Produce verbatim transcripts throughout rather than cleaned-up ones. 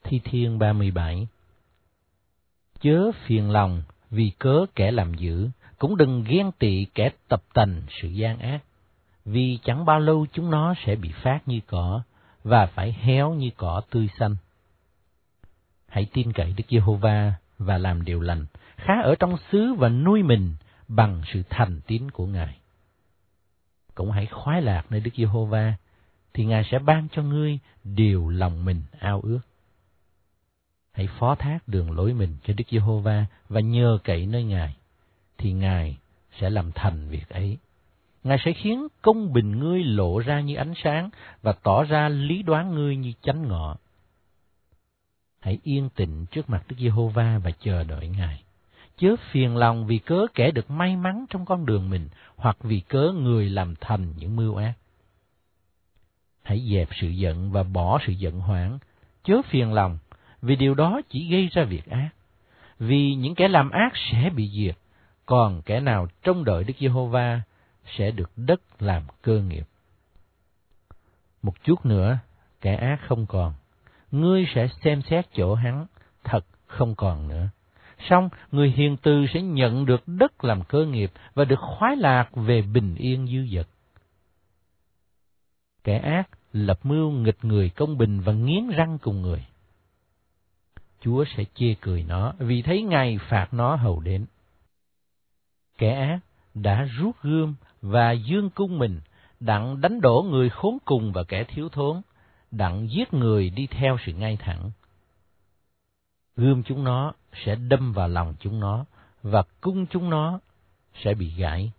Thi Thiên ba mươi bảy. Chớ phiền lòng vì cớ kẻ làm dữ, cũng đừng ghen tị kẻ tập tành sự gian ác, vì chẳng bao lâu chúng nó sẽ bị phát như cỏ, và phải héo như cỏ tươi xanh. Hãy tin cậy Đức Giê-hô-va và làm điều lành, khá ở trong xứ và nuôi mình bằng sự thành tín của Ngài. Cũng hãy khoái lạc nơi Đức Giê-hô-va, thì Ngài sẽ ban cho ngươi điều lòng mình ao ước. Hãy phó thác đường lối mình cho Đức Giê-hô-va và nhờ cậy nơi Ngài, thì Ngài sẽ làm thành việc ấy. Ngài sẽ khiến công bình ngươi lộ ra như ánh sáng và tỏ ra lý đoán ngươi như chánh ngọ. Hãy yên tĩnh trước mặt Đức Giê-hô-va và chờ đợi Ngài. Chớ phiền lòng vì cớ kẻ được may mắn trong con đường mình, hoặc vì cớ người làm thành những mưu ác. Hãy dẹp sự giận và bỏ sự giận hoảng. Chớ phiền lòng, vì điều đó chỉ gây ra việc ác. Vì những kẻ làm ác sẽ bị diệt, còn kẻ nào trông đợi Đức Giê-hô-va sẽ được đất làm cơ nghiệp. Một chút nữa, kẻ ác không còn. Ngươi sẽ xem xét chỗ hắn, thật không còn nữa. Song người hiền từ sẽ nhận được đất làm cơ nghiệp và được khoái lạc về bình yên dư dật. Kẻ ác lập mưu nghịch người công bình và nghiến răng cùng người. Chúa sẽ chê cười nó vì thấy ngày phạt nó hầu đến. Kẻ ác đã rút gươm và dương cung mình, đặng đánh đổ người khốn cùng và kẻ thiếu thốn, đặng giết người đi theo sự ngay thẳng. Gươm chúng nó sẽ đâm vào lòng chúng nó, và cung chúng nó sẽ bị gãy.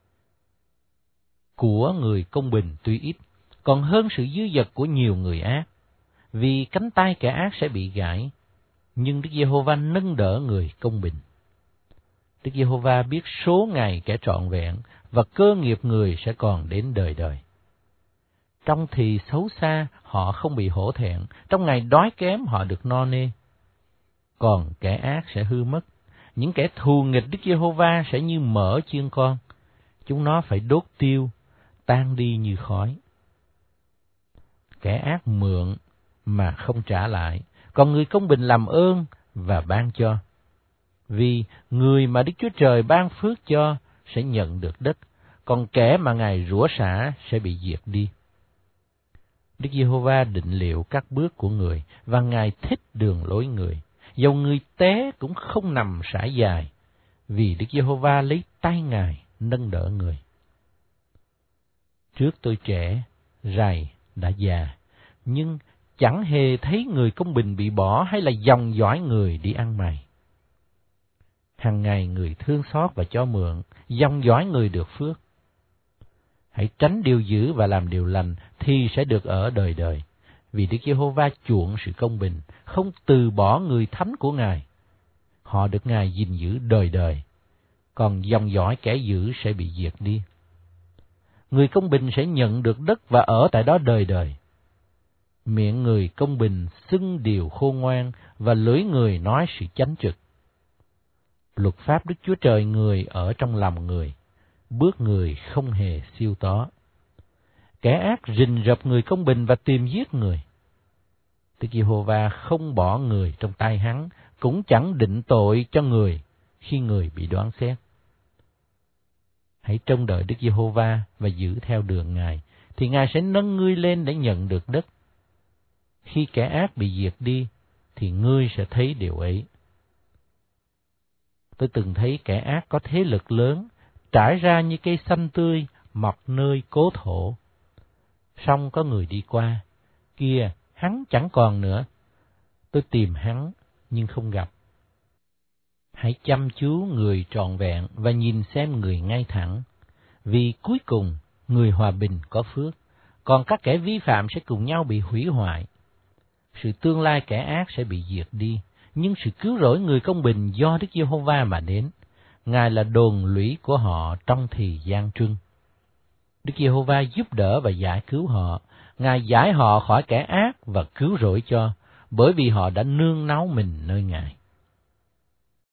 Của người công bình tuy ít, còn hơn sự dư dật của nhiều người ác, vì cánh tay kẻ ác sẽ bị gãy, nhưng Đức Giê-hô-va nâng đỡ người công bình. Đức Giê-hô-va biết số ngày kẻ trọn vẹn, và cơ nghiệp người sẽ còn đến đời đời. Trong thì xấu xa, họ không bị hổ thẹn, trong ngày đói kém họ được no nê. Còn kẻ ác sẽ hư mất, những kẻ thù nghịch Đức Giê-hô-va sẽ như mỡ chiên con, chúng nó phải đốt tiêu, tan đi như khói. Kẻ ác mượn mà không trả lại, còn người công bình làm ơn và ban cho. Vì người mà Đức Chúa Trời ban phước cho sẽ nhận được đất, còn kẻ mà Ngài rủa xả sẽ bị diệt đi. Đức Giê-hô-va định liệu các bước của người, và Ngài thích đường lối người. Dầu người té cũng không nằm sải dài, vì Đức Giê-hô-va lấy tay Ngài nâng đỡ người. Trước tôi trẻ, rày đã già, nhưng chẳng hề thấy người công bình bị bỏ hay là dòng dõi người đi ăn mày. Hằng ngày người thương xót và cho mượn, dòng dõi người được phước. Hãy tránh điều dữ và làm điều lành, thì sẽ được ở đời đời. Vì Đức Giê-hô-va chuộng sự công bình, không từ bỏ người thánh của Ngài. Họ được Ngài gìn giữ đời đời, còn dòng dõi kẻ dữ sẽ bị diệt đi. Người công bình sẽ nhận được đất và ở tại đó đời đời. Miệng người công bình xưng điều khôn ngoan, và lưỡi người nói sự chánh trực. Luật pháp Đức Chúa Trời người ở trong lòng người, bước người không hề siêu tó. Kẻ ác rình rập người công bình và tìm giết người. Đức Giê-hô-va không bỏ người trong tay hắn, cũng chẳng định tội cho người khi người bị đoán xét. Hãy trông đợi Đức Giê-hô-va và giữ theo đường Ngài, thì Ngài sẽ nâng ngươi lên để nhận được đất. Khi kẻ ác bị diệt đi, thì ngươi sẽ thấy điều ấy. Tôi từng thấy kẻ ác có thế lực lớn, trải ra như cây xanh tươi, mọc nơi cố thổ. Song có người đi qua, kia hắn chẳng còn nữa. Tôi tìm hắn, nhưng không gặp. Hãy chăm chú người trọn vẹn và nhìn xem người ngay thẳng, vì cuối cùng người hòa bình có phước, còn các kẻ vi phạm sẽ cùng nhau bị hủy hoại. Sự tương lai kẻ ác sẽ bị diệt đi, nhưng sự cứu rỗi người công bình do Đức Giê-hô-va mà đến. Ngài là đồn lũy của họ trong thì gian truân. Đức Giê-hô-va giúp đỡ và giải cứu họ. Ngài giải họ khỏi kẻ ác và cứu rỗi cho, bởi vì họ đã nương náu mình nơi Ngài.